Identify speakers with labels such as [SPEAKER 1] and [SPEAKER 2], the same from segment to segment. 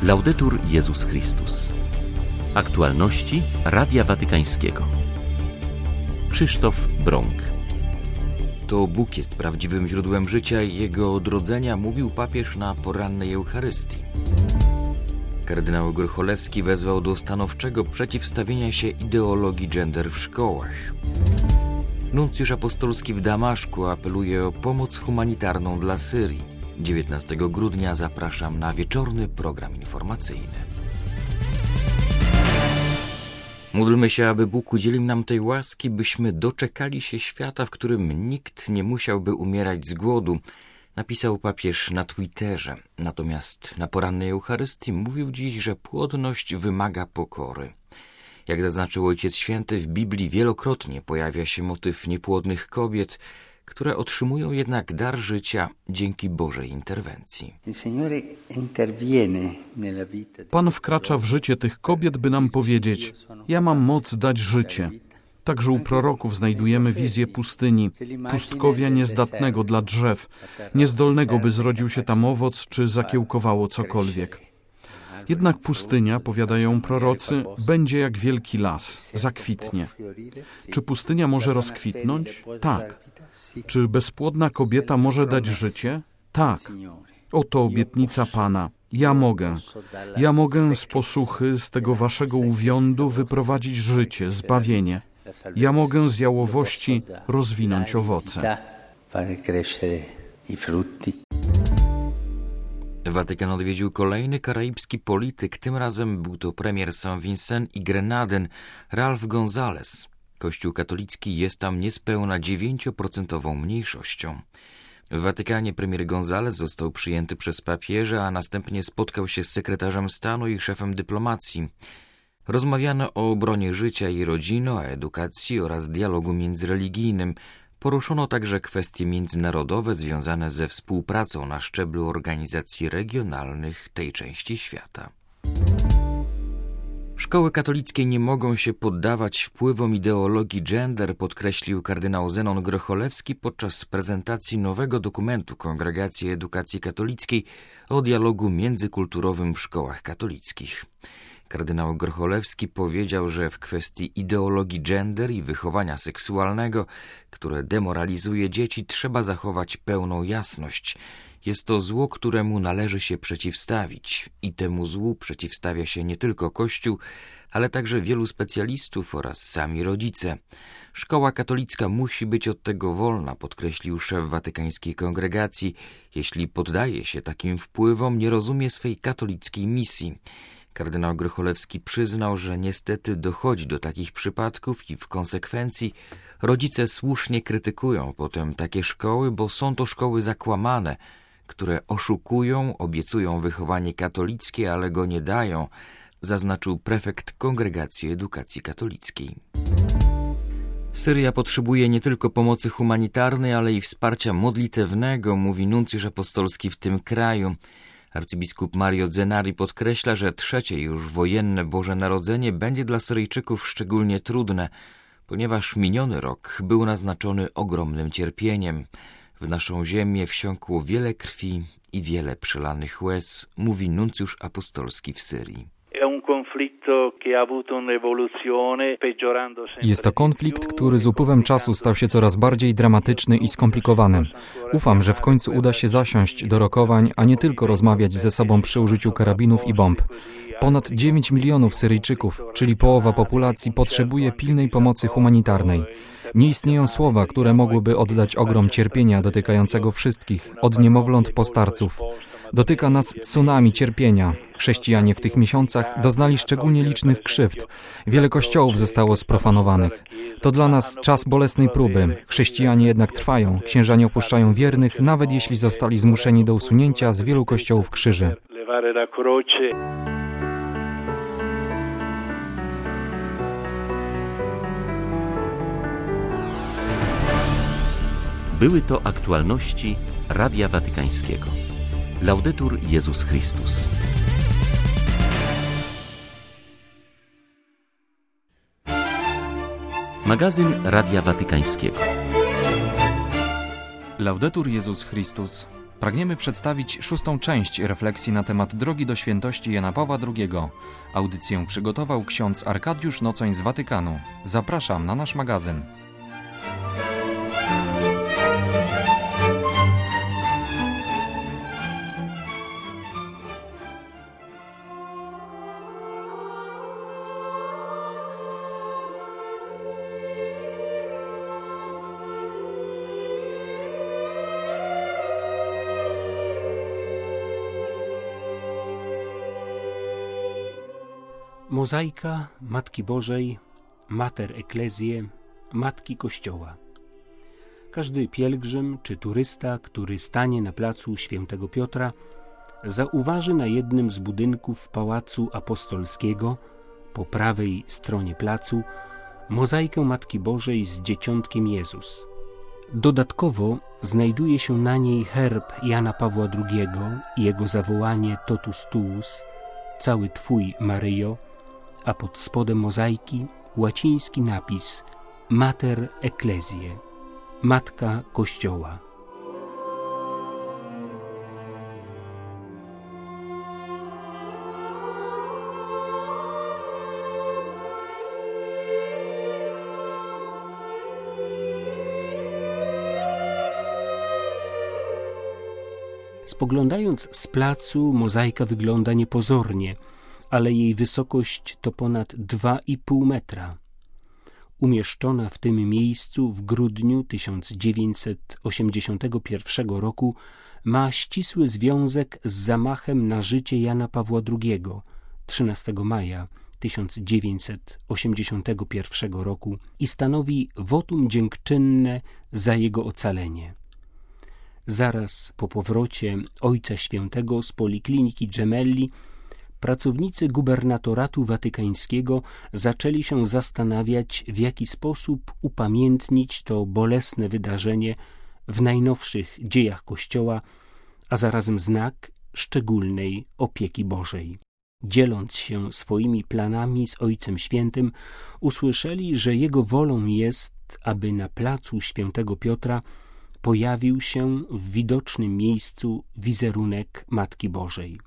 [SPEAKER 1] Laudetur Jezus Chrystus. Aktualności Radia Watykańskiego. Krzysztof Brąk.
[SPEAKER 2] To Bóg jest prawdziwym źródłem życia i Jego odrodzenia, mówił papież na porannej Eucharystii. Kardynał Grycholewski wezwał do stanowczego przeciwstawienia się ideologii gender w szkołach. Nuncjusz apostolski w Damaszku apeluje o pomoc humanitarną dla Syrii. 19 grudnia zapraszam na wieczorny program informacyjny. Módlmy się, aby Bóg udzielił nam tej łaski, byśmy doczekali się świata, w którym nikt nie musiałby umierać z głodu, napisał papież na Twitterze. Natomiast na porannej Eucharystii mówił dziś, że płodność wymaga pokory. Jak zaznaczył Ojciec Święty, w Biblii wielokrotnie pojawia się motyw niepłodnych kobiet, które otrzymują jednak dar życia dzięki Bożej interwencji.
[SPEAKER 3] Pan wkracza w życie tych kobiet, by nam powiedzieć: ja mam moc dać życie. Także u proroków znajdujemy wizję pustyni, pustkowia niezdatnego dla drzew, niezdolnego, by zrodził się tam owoc, czy zakiełkowało cokolwiek. Jednak pustynia, powiadają prorocy, będzie jak wielki las, zakwitnie. Czy pustynia może rozkwitnąć? Tak. Czy bezpłodna kobieta może dać życie? Tak. Oto obietnica Pana. Ja mogę z posuchy, z tego waszego uwiądu wyprowadzić życie, zbawienie. Ja mogę z jałowości rozwinąć owoce.
[SPEAKER 2] Watykan odwiedził kolejny karaibski polityk. Tym razem był to premier Saint-Vincent i Grenadyn, Ralph González. Kościół katolicki jest tam niespełna 9% mniejszością. W Watykanie premier González został przyjęty przez papieża, a następnie spotkał się z sekretarzem stanu i szefem dyplomacji. Rozmawiano o obronie życia i rodziny, o edukacji oraz dialogu międzyreligijnym. Poruszono także kwestie międzynarodowe związane ze współpracą na szczeblu organizacji regionalnych tej części świata. Szkoły katolickie nie mogą się poddawać wpływom ideologii gender, podkreślił kardynał Zenon Grycholewski podczas prezentacji nowego dokumentu Kongregacji Edukacji Katolickiej o dialogu międzykulturowym w szkołach katolickich. Kardynał Grycholewski powiedział, że w kwestii ideologii gender i wychowania seksualnego, które demoralizuje dzieci, trzeba zachować pełną jasność. Jest to zło, któremu należy się przeciwstawić i temu złu przeciwstawia się nie tylko Kościół, ale także wielu specjalistów oraz sami rodzice. Szkoła katolicka musi być od tego wolna, podkreślił szef watykańskiej kongregacji. Jeśli poddaje się takim wpływom, nie rozumie swej katolickiej misji. Kardynał Grycholewski przyznał, że niestety dochodzi do takich przypadków i w konsekwencji rodzice słusznie krytykują potem takie szkoły, bo są to szkoły zakłamane, które oszukują, obiecują wychowanie katolickie, ale go nie dają, zaznaczył prefekt Kongregacji Edukacji Katolickiej. Syria potrzebuje nie tylko pomocy humanitarnej, ale i wsparcia modlitewnego, mówi nuncjusz apostolski w tym kraju. Arcybiskup Mario Zenari podkreśla, że trzecie już wojenne Boże Narodzenie będzie dla Syryjczyków szczególnie trudne, ponieważ miniony rok był naznaczony ogromnym cierpieniem. W naszą ziemię wsiąkło wiele krwi i wiele przelanych łez, mówi nuncjusz apostolski w Syrii.
[SPEAKER 4] Jest to konflikt, który z upływem czasu stał się coraz bardziej dramatyczny i skomplikowany. Ufam, że w końcu uda się zasiąść do rokowań, a nie tylko rozmawiać ze sobą przy użyciu karabinów i bomb. Ponad 9 milionów Syryjczyków, czyli połowa populacji, potrzebuje pilnej pomocy humanitarnej. Nie istnieją słowa, które mogłyby oddać ogrom cierpienia dotykającego wszystkich, od niemowląt po starców. Dotyka nas tsunami cierpienia. Chrześcijanie w tych miesiącach doznali szczególnie licznych krzywd. Wiele kościołów zostało sprofanowanych. To dla nas czas bolesnej próby. Chrześcijanie jednak trwają. Księża nie opuszczają wiernych, nawet jeśli zostali zmuszeni do usunięcia z wielu kościołów krzyży.
[SPEAKER 1] Były to aktualności Radia Watykańskiego. Laudetur Jezus Chrystus. Magazyn Radia Watykańskiego.
[SPEAKER 5] Laudetur Jezus Chrystus.
[SPEAKER 4] Pragniemy przedstawić 6. część refleksji na temat drogi do świętości Jana Pawła II. Audycję przygotował ksiądz Arkadiusz Nocoń z Watykanu. Zapraszam na nasz magazyn.
[SPEAKER 5] Mozaika Matki Bożej, Mater Ecclesiae, Matki Kościoła. Każdy pielgrzym czy turysta, który stanie na placu Świętego Piotra, zauważy na jednym z budynków Pałacu Apostolskiego, po prawej stronie placu, mozaikę Matki Bożej z Dzieciątkiem Jezus. Dodatkowo znajduje się na niej herb Jana Pawła II i jego zawołanie Totus Tuus, cały Twój, Maryjo, a pod spodem mozaiki łaciński napis Mater Ecclesiae, Matka Kościoła. Spoglądając z placu, mozaika wygląda niepozornie, ale jej wysokość to ponad 2,5 metra. Umieszczona w tym miejscu w grudniu 1981 roku ma ścisły związek z zamachem na życie Jana Pawła II 13 maja 1981 roku i stanowi wotum dziękczynne za jego ocalenie. Zaraz po powrocie Ojca Świętego z Polikliniki Gemelli pracownicy gubernatoratu watykańskiego zaczęli się zastanawiać, w jaki sposób upamiętnić to bolesne wydarzenie w najnowszych dziejach Kościoła, a zarazem znak szczególnej opieki Bożej. Dzieląc się swoimi planami z Ojcem Świętym, usłyszeli, że jego wolą jest, aby na placu Świętego Piotra pojawił się w widocznym miejscu wizerunek Matki Bożej.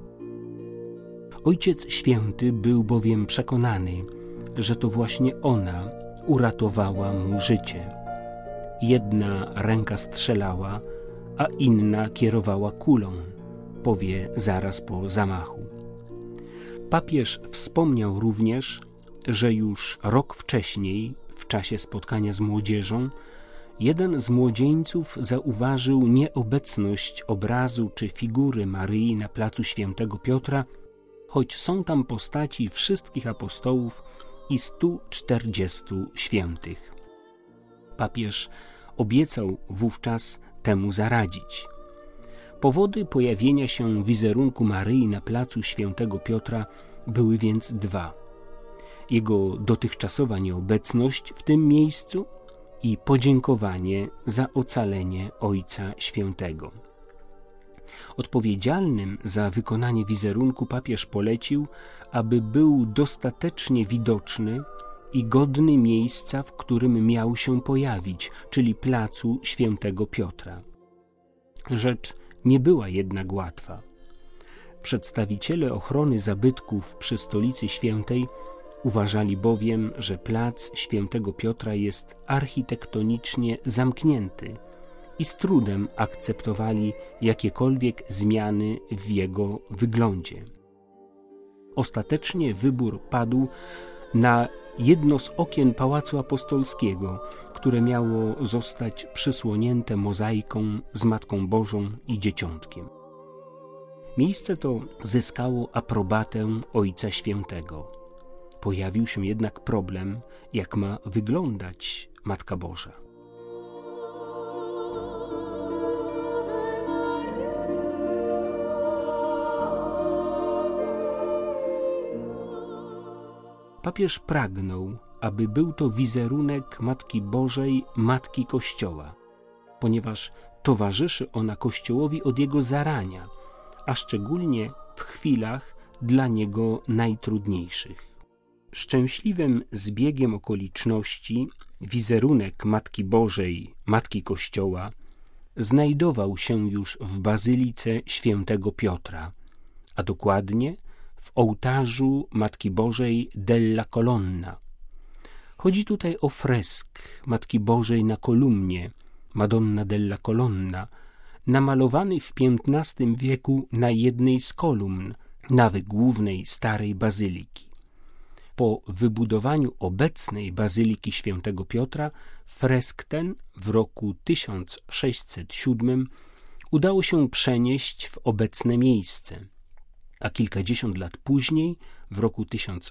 [SPEAKER 5] Ojciec Święty był bowiem przekonany, że to właśnie ona uratowała mu życie. Jedna ręka strzelała, a inna kierowała kulą, powie zaraz po zamachu. Papież wspomniał również, że już rok wcześniej, w czasie spotkania z młodzieżą, jeden z młodzieńców zauważył nieobecność obrazu czy figury Maryi na placu Świętego Piotra, choć są tam postaci wszystkich apostołów i 140 świętych. Papież obiecał wówczas temu zaradzić. Powody pojawienia się wizerunku Maryi na placu Świętego Piotra były więc dwa. Jego dotychczasowa nieobecność w tym miejscu i podziękowanie za ocalenie Ojca Świętego. Odpowiedzialnym za wykonanie wizerunku papież polecił, aby był dostatecznie widoczny i godny miejsca, w którym miał się pojawić, czyli placu Świętego Piotra. Rzecz nie była jednak łatwa. Przedstawiciele ochrony zabytków przy Stolicy Świętej uważali bowiem, że plac Świętego Piotra jest architektonicznie zamknięty i z trudem akceptowali jakiekolwiek zmiany w jego wyglądzie. Ostatecznie wybór padł na jedno z okien Pałacu Apostolskiego, które miało zostać przysłonięte mozaiką z Matką Bożą i Dzieciątkiem. Miejsce to zyskało aprobatę Ojca Świętego. Pojawił się jednak problem, jak ma wyglądać Matka Boża. Papież pragnął, aby był to wizerunek Matki Bożej, Matki Kościoła, ponieważ towarzyszy ona Kościołowi od jego zarania, a szczególnie w chwilach dla niego najtrudniejszych. Szczęśliwym zbiegiem okoliczności wizerunek Matki Bożej, Matki Kościoła znajdował się już w bazylice świętego Piotra, a dokładnie w ołtarzu Matki Bożej della Colonna. Chodzi tutaj o fresk Matki Bożej na kolumnie, Madonna della Colonna, namalowany w XV wieku na jednej z kolumn nawy głównej starej bazyliki. Po wybudowaniu obecnej bazyliki świętego Piotra fresk ten w roku 1607 udało się przenieść w obecne miejsce, a kilkadziesiąt lat później, w roku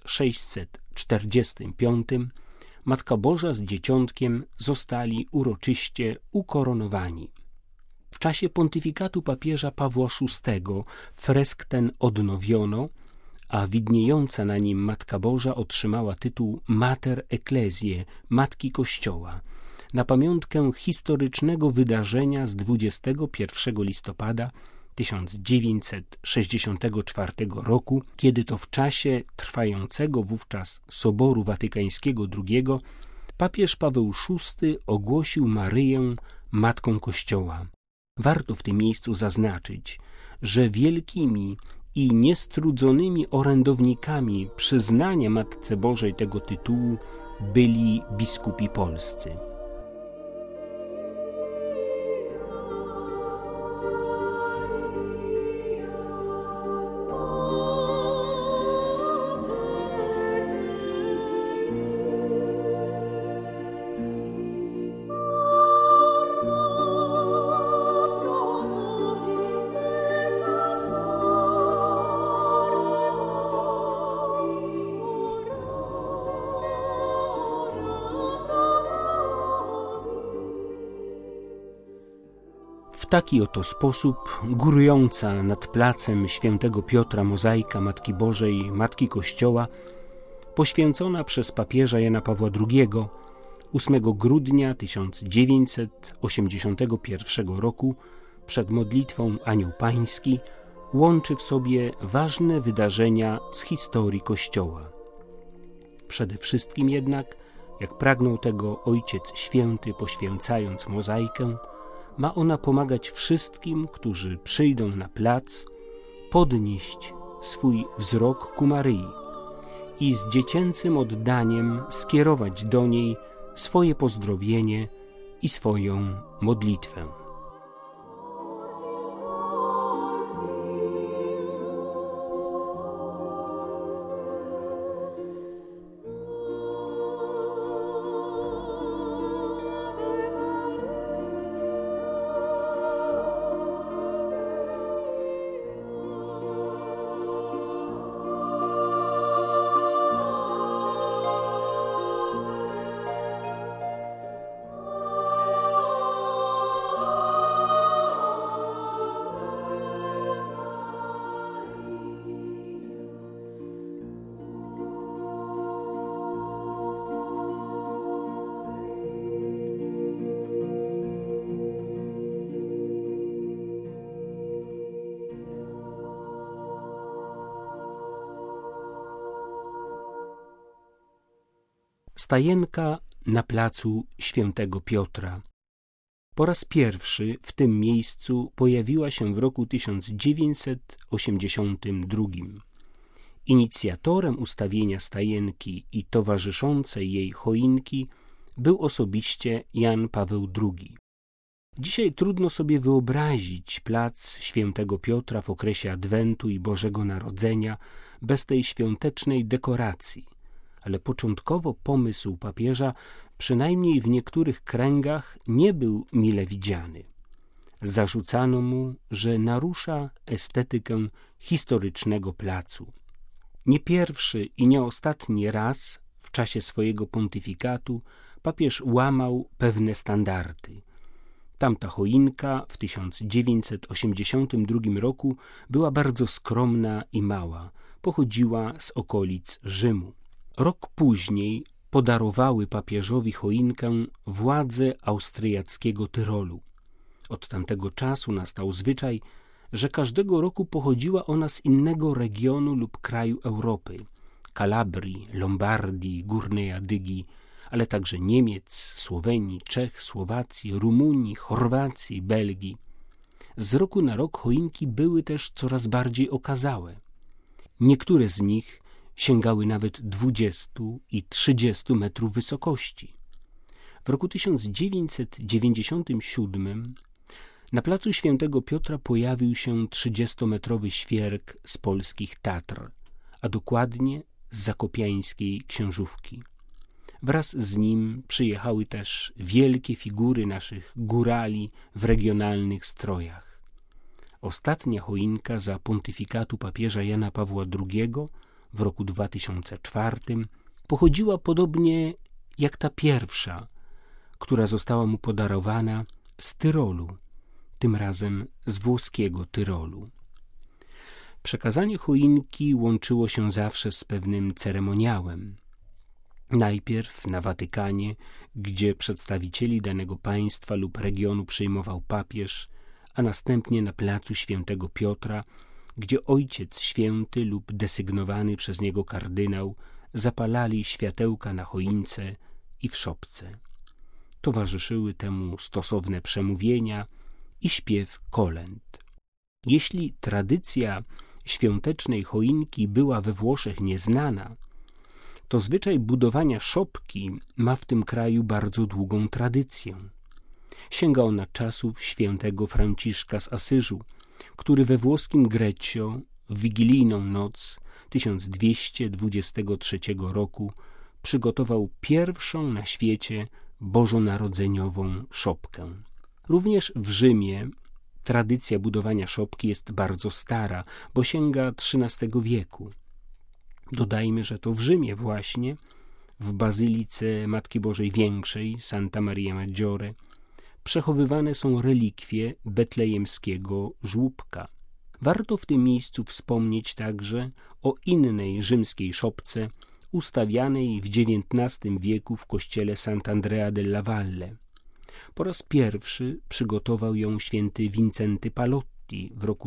[SPEAKER 5] 1645, Matka Boża z Dzieciątkiem zostali uroczyście ukoronowani. W czasie pontyfikatu papieża Pawła VI fresk ten odnowiono, a widniejąca na nim Matka Boża otrzymała tytuł Mater Ecclesiae, Matki Kościoła, na pamiątkę historycznego wydarzenia z 21 listopada 1964 roku, kiedy to w czasie trwającego wówczas Soboru Watykańskiego II papież Paweł VI ogłosił Maryję Matką Kościoła. Warto w tym miejscu zaznaczyć, że wielkimi i niestrudzonymi orędownikami przyznania Matce Bożej tego tytułu byli biskupi polscy. W taki oto sposób górująca nad placem świętego Piotra mozaika Matki Bożej, Matki Kościoła, poświęcona przez papieża Jana Pawła II 8 grudnia 1981 roku przed modlitwą Anioł Pański, łączy w sobie ważne wydarzenia z historii Kościoła. Przede wszystkim jednak, jak pragnął tego Ojciec Święty, poświęcając mozaikę, ma ona pomagać wszystkim, którzy przyjdą na plac, podnieść swój wzrok ku Maryi i z dziecięcym oddaniem skierować do niej swoje pozdrowienie i swoją modlitwę. Stajenka na placu świętego Piotra. Po raz pierwszy w tym miejscu pojawiła się w roku 1982. Inicjatorem ustawienia stajenki i towarzyszącej jej choinki był osobiście Jan Paweł II. Dzisiaj trudno sobie wyobrazić plac świętego Piotra w okresie Adwentu i Bożego Narodzenia bez tej świątecznej dekoracji, ale początkowo pomysł papieża, przynajmniej w niektórych kręgach, nie był mile widziany. Zarzucano mu, że narusza estetykę historycznego placu. Nie pierwszy i nie ostatni raz w czasie swojego pontyfikatu papież łamał pewne standardy. Tamta choinka w 1982 roku była bardzo skromna i mała, pochodziła z okolic Rzymu. Rok później podarowały papieżowi choinkę władze austriackiego Tyrolu. Od tamtego czasu nastał zwyczaj, że każdego roku pochodziła ona z innego regionu lub kraju Europy, Kalabrii, Lombardii, Górnej Adygi, ale także Niemiec, Słowenii, Czech, Słowacji, Rumunii, Chorwacji, Belgii. Z roku na rok choinki były też coraz bardziej okazałe. Niektóre z nich sięgały nawet 20 i 30 metrów wysokości. W roku 1997 na placu Świętego Piotra pojawił się 30-metrowy świerk z polskich Tatr, a dokładnie z zakopiańskiej Księżówki. Wraz z nim przyjechały też wielkie figury naszych górali w regionalnych strojach. Ostatnia choinka za pontyfikatu papieża Jana Pawła II w roku 2004 pochodziła podobnie jak ta pierwsza, która została mu podarowana z Tyrolu, tym razem z włoskiego Tyrolu. Przekazanie choinki łączyło się zawsze z pewnym ceremoniałem. Najpierw na Watykanie, gdzie przedstawicieli danego państwa lub regionu przyjmował papież, a następnie na placu Świętego Piotra, gdzie Ojciec Święty lub desygnowany przez niego kardynał zapalali światełka na choince i w szopce. Towarzyszyły temu stosowne przemówienia i śpiew kolęd. Jeśli tradycja świątecznej choinki była we Włoszech nieznana, to zwyczaj budowania szopki ma w tym kraju bardzo długą tradycję. Sięga ona czasów świętego Franciszka z Asyżu, który we włoskim Greccio w wigilijną noc 1223 roku przygotował pierwszą na świecie bożonarodzeniową szopkę. Również w Rzymie tradycja budowania szopki jest bardzo stara, bo sięga XIII wieku. Dodajmy, że to w Rzymie właśnie, w Bazylice Matki Bożej Większej, Santa Maria Maggiore, przechowywane są relikwie betlejemskiego żłóbka. Warto w tym miejscu wspomnieć także o innej rzymskiej szopce ustawianej w XIX wieku w kościele Sant'Andrea della Valle. Po raz pierwszy przygotował ją święty Wincenty Palotti w roku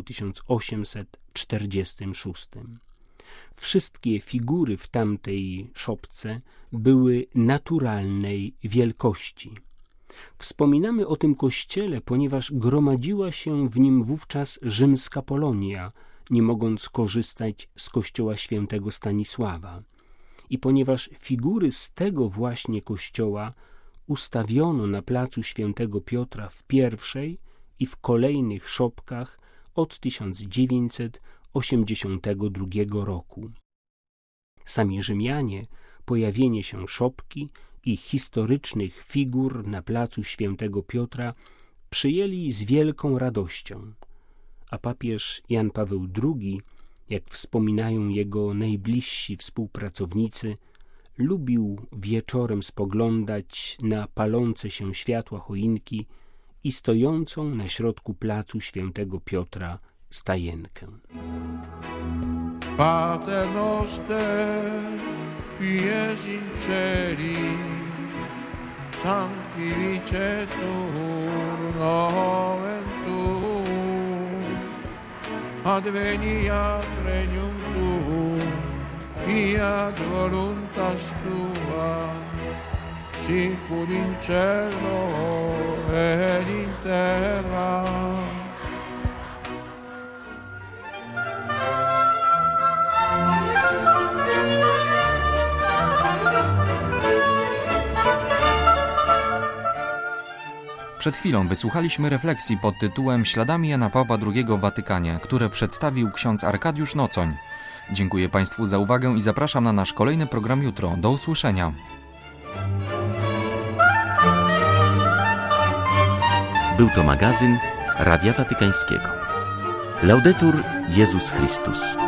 [SPEAKER 5] 1846. Wszystkie figury w tamtej szopce były naturalnej wielkości. Wspominamy o tym kościele, ponieważ gromadziła się w nim wówczas rzymska Polonia, nie mogąc korzystać z kościoła świętego Stanisława. I ponieważ figury z tego właśnie kościoła ustawiono na placu Świętego Piotra w pierwszej i w kolejnych szopkach od 1982 roku. Sami Rzymianie pojawienie się szopki i historycznych figur na placu Świętego Piotra przyjęli z wielką radością, a papież Jan Paweł II, jak wspominają jego najbliżsi współpracownicy, lubił wieczorem spoglądać na palące się światła choinki i stojącą na środku placu Świętego Piotra stajenkę.
[SPEAKER 6] Pater noster, quies in celi, sanctificetur nomen tuum, adveniat regnum tuum, fiat voluntas tua, sicut in cielo et in terra.
[SPEAKER 4] Przed chwilą wysłuchaliśmy refleksji pod tytułem Śladami Jana Pawła II w Watykanie, które przedstawił ksiądz Arkadiusz Nocoń. Dziękuję Państwu za uwagę i zapraszam na nasz kolejny program jutro. Do usłyszenia.
[SPEAKER 1] Był to magazyn Radia Watykańskiego. Laudetur Jezus Chrystus.